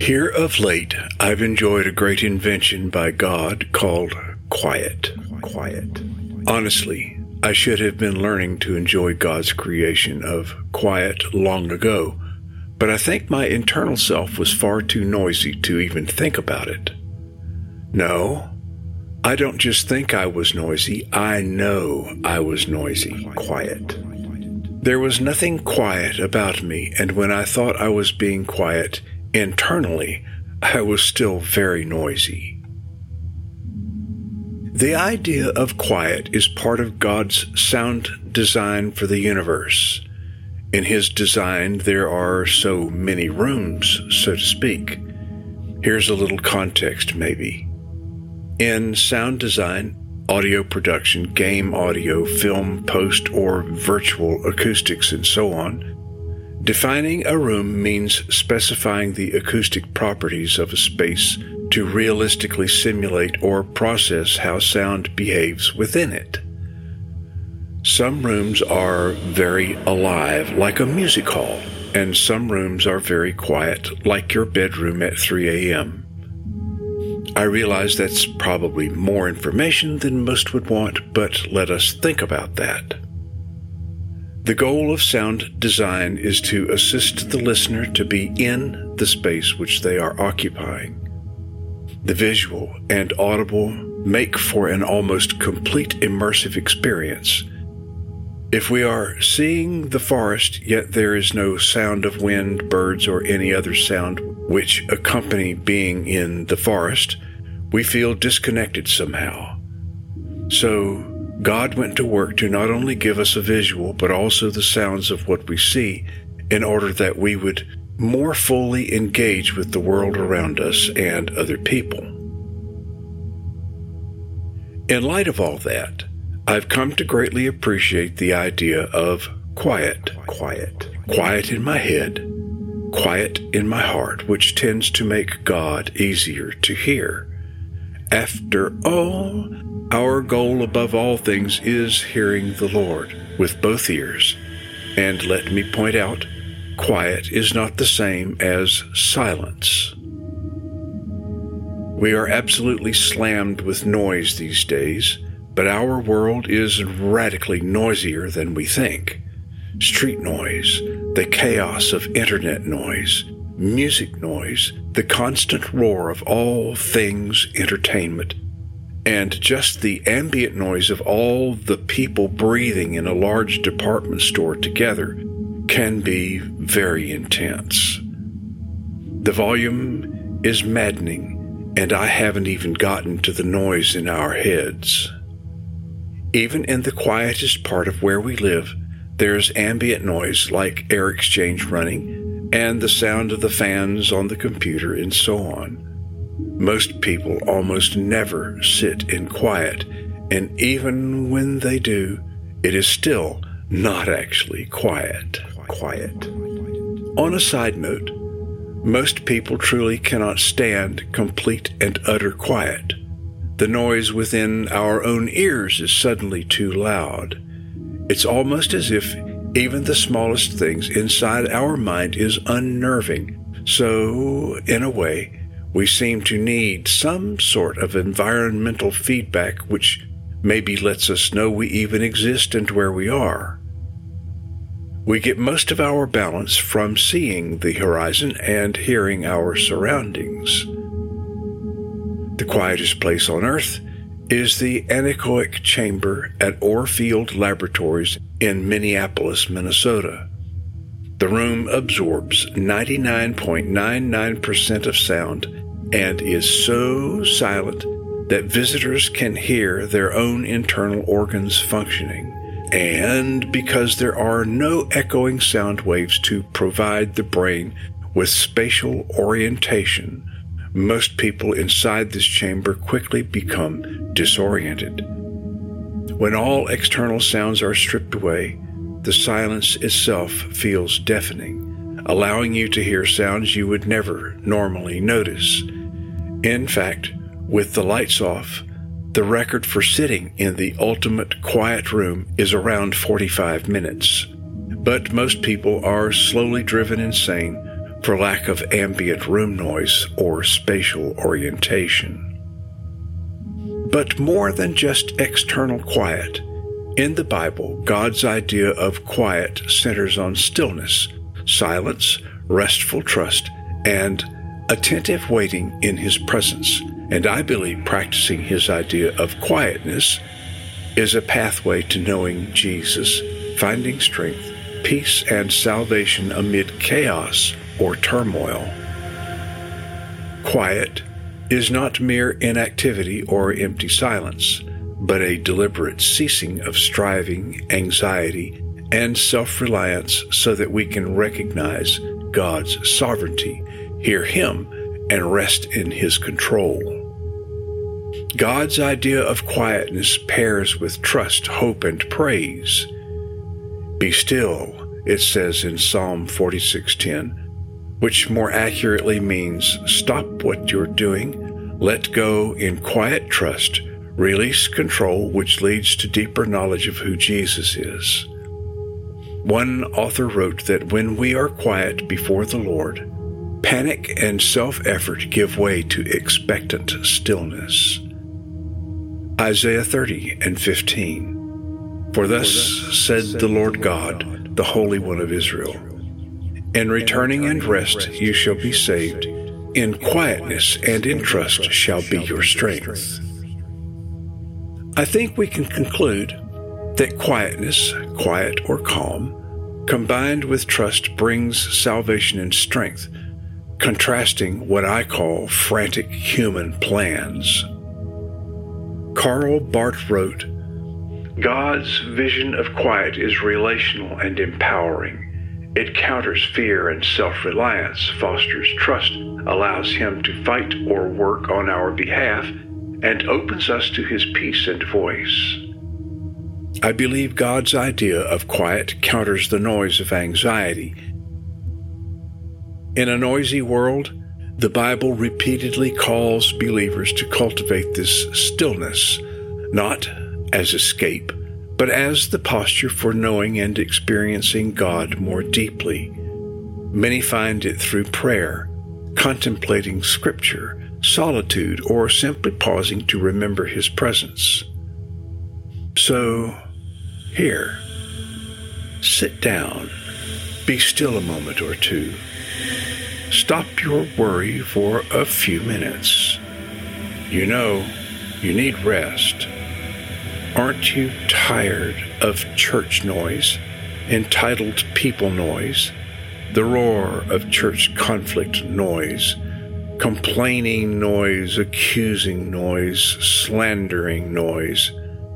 Here of late, I've enjoyed a great invention by God called quiet. Honestly, I should have been learning to enjoy God's creation of quiet long ago, but I think my internal self was far too noisy to even think about it. No, I don't just think I was noisy, I know I was noisy, quiet. There was nothing quiet about me, and when I thought I was being quiet, internally, I was still very noisy. The idea of quiet is part of God's sound design for the universe. In His design, there are so many rooms, so to speak. Here's a little context, maybe. In sound design, audio production, game audio, film, post, or virtual acoustics, and so on, defining a room means specifying the acoustic properties of a space to realistically simulate or process how sound behaves within it. Some rooms are very alive, like a music hall, and some rooms are very quiet, like your bedroom at 3 a.m. I realize that's probably more information than most would want, but let us think about that. The goal of sound design is to assist the listener to be in the space which they are occupying. The visual and audible make for an almost complete immersive experience. If we are seeing the forest, yet there is no sound of wind, birds, or any other sound which accompany being in the forest, we feel disconnected somehow. So, God went to work to not only give us a visual, but also the sounds of what we see, in order that we would more fully engage with the world around us and other people. In light of all that, I've come to greatly appreciate the idea of quiet. Quiet in my head, quiet in my heart, which tends to make God easier to hear. After all, our goal above all things is hearing the Lord with both ears. And let me point out, quiet is not the same as silence. We are absolutely slammed with noise these days, but our world is radically noisier than we think. Street noise, the chaos of internet noise, music noise, the constant roar of all things entertainment, and just the ambient noise of all the people breathing in a large department store together can be very intense. The volume is maddening, and I haven't even gotten to the noise in our heads. Even in the quietest part of where we live, there's ambient noise like air exchange running and the sound of the fans on the computer and so on. Most people almost never sit in quiet, and even when they do, it is still not actually quiet. On a side note, most people truly cannot stand complete and utter quiet. The noise within our own ears is suddenly too loud. It's almost as if even the smallest things inside our mind is unnerving. So, in a way, we seem to need some sort of environmental feedback which maybe lets us know we even exist and where we are. We get most of our balance from seeing the horizon and hearing our surroundings. The quietest place on Earth is the anechoic chamber at Orfield Laboratories in Minneapolis, Minnesota. The room absorbs 99.99% of sound and is so silent that visitors can hear their own internal organs functioning. And because there are no echoing sound waves to provide the brain with spatial orientation, most people inside this chamber quickly become disoriented. When all external sounds are stripped away, the silence itself feels deafening, allowing you to hear sounds you would never normally notice. In fact, with the lights off, the record for sitting in the ultimate quiet room is around 45 minutes. But most people are slowly driven insane for lack of ambient room noise or spatial orientation. But more than just external quiet, in the Bible, God's idea of quiet centers on stillness, silence, restful trust, and attentive waiting in His presence. And I believe practicing His idea of quietness is a pathway to knowing Jesus, finding strength, peace, and salvation amid chaos or turmoil. Quiet is not mere inactivity or empty silence, but a deliberate ceasing of striving, anxiety, and self-reliance so that we can recognize God's sovereignty, hear Him, and rest in His control. God's idea of quietness pairs with trust, hope, and praise. Be still, it says in Psalm 46:10, which more accurately means stop what you're doing, let go in quiet trust, release control, which leads to deeper knowledge of who Jesus is. One author wrote that when we are quiet before the Lord, panic and self-effort give way to expectant stillness. Isaiah 30:15. For thus said the Lord God, the Holy One of Israel, in returning and rest you shall be saved, in quietness and in trust shall be your strength. I think we can conclude that quietness, quiet or calm, combined with trust brings salvation and strength, contrasting what I call frantic human plans. Karl Barth wrote, God's vision of quiet is relational and empowering. It counters fear and self-reliance, fosters trust, allows Him to fight or work on our behalf, and opens us to His peace and voice. I believe God's idea of quiet counters the noise of anxiety. In a noisy world, the Bible repeatedly calls believers to cultivate this stillness, not as escape, but as the posture for knowing and experiencing God more deeply. Many find it through prayer, contemplating Scripture, solitude, or simply pausing to remember His presence. So, here, sit down, be still a moment or two. Stop your worry for a few minutes. You know, you need rest. Aren't you tired of church noise, entitled people noise, the roar of church conflict noise, complaining noise, accusing noise, slandering noise?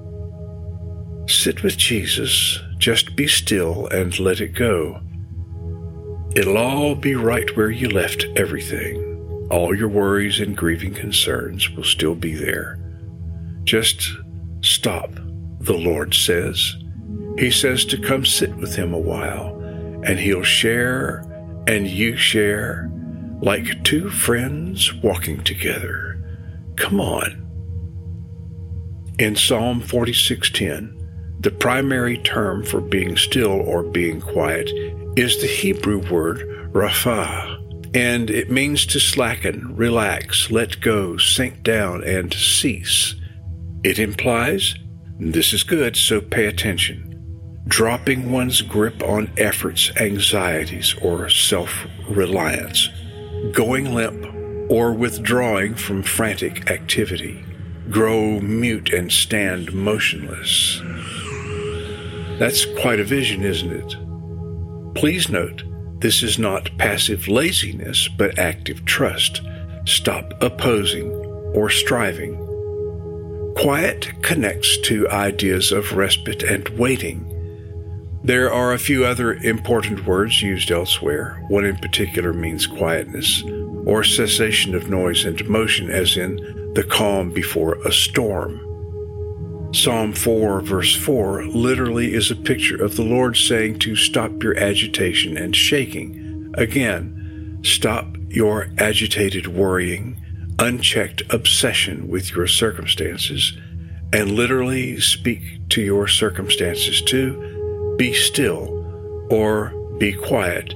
Sit with Jesus, just be still and let it go. It'll all be right where you left everything. All your worries and grieving concerns will still be there. Just stop, the Lord says. He says to come sit with Him a while, and He'll share and you share like two friends walking together. Come on. In Psalm 46:10, the primary term for being still or being quiet is the Hebrew word rapha, and it means to slacken, relax, let go, sink down, and cease. It implies, this is good, so pay attention, dropping one's grip on efforts, anxieties, or self-reliance, going limp, or withdrawing from frantic activity, grow mute and stand motionless. That's quite a vision, isn't it? Please note, this is not passive laziness, but active trust. Stop opposing or striving. Quiet connects to ideas of respite and waiting. There are a few other important words used elsewhere. One in particular means quietness, or cessation of noise and motion, as in the calm before a storm. Psalm 4, verse 4, literally is a picture of the Lord saying to stop your agitation and shaking. Again, stop your agitated worrying, unchecked obsession with your circumstances, and literally speak to your circumstances to be still or be quiet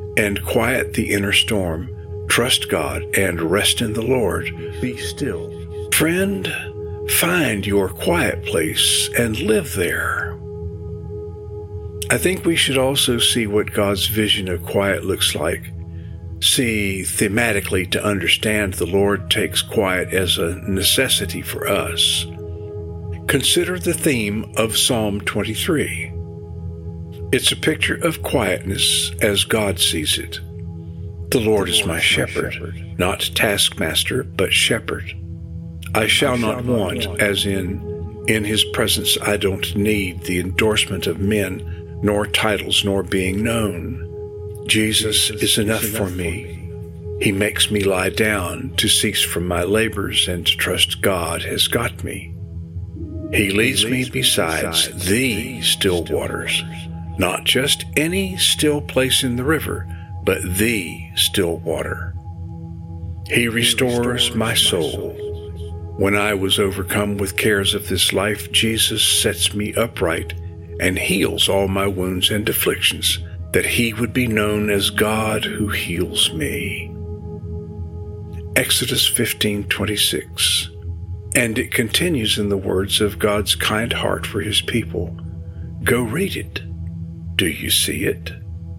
and quiet the inner storm. Trust God and rest in the Lord. Be still. Friend, find your quiet place and live there. I think we should also see what God's vision of quiet looks like. See thematically to understand the Lord takes quiet as a necessity for us. Consider the theme of Psalm 23. It's a picture of quietness as God sees it. The Lord is my shepherd, not taskmaster, but shepherd. I shall not want, as in his presence I don't need the endorsement of men, nor titles, nor being known. Jesus is enough for me. He makes me lie down to cease from my labors and to trust God has got me. He leads me besides the still waters, not just any still place in the river, but the still water. He restores my soul. When I was overcome with cares of this life, Jesus sets me upright and heals all my wounds and afflictions, that he would be known as God who heals me. Exodus 15:26. And it continues in the words of God's kind heart for his people. Go read it. Do you see it?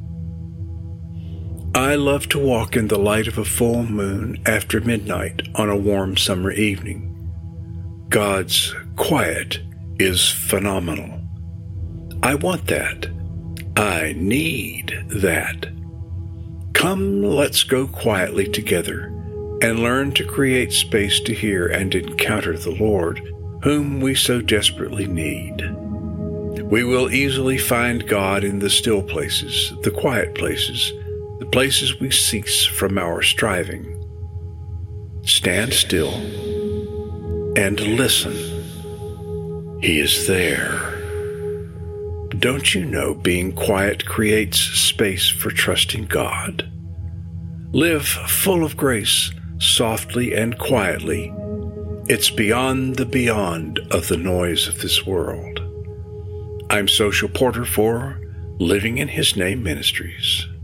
I love to walk in the light of a full moon after midnight on a warm summer evening. God's quiet is phenomenal. I want that. I need that. Come, let's go quietly together and learn to create space to hear and encounter the Lord, whom we so desperately need. We will easily find God in the still places, the quiet places, the places we cease from our striving. Stand still and listen. He is there. Don't you know being quiet creates space for trusting God? Live full of grace, softly and quietly. It's beyond the beyond of the noise of this world. I'm Social Porter for Living in His Name Ministries.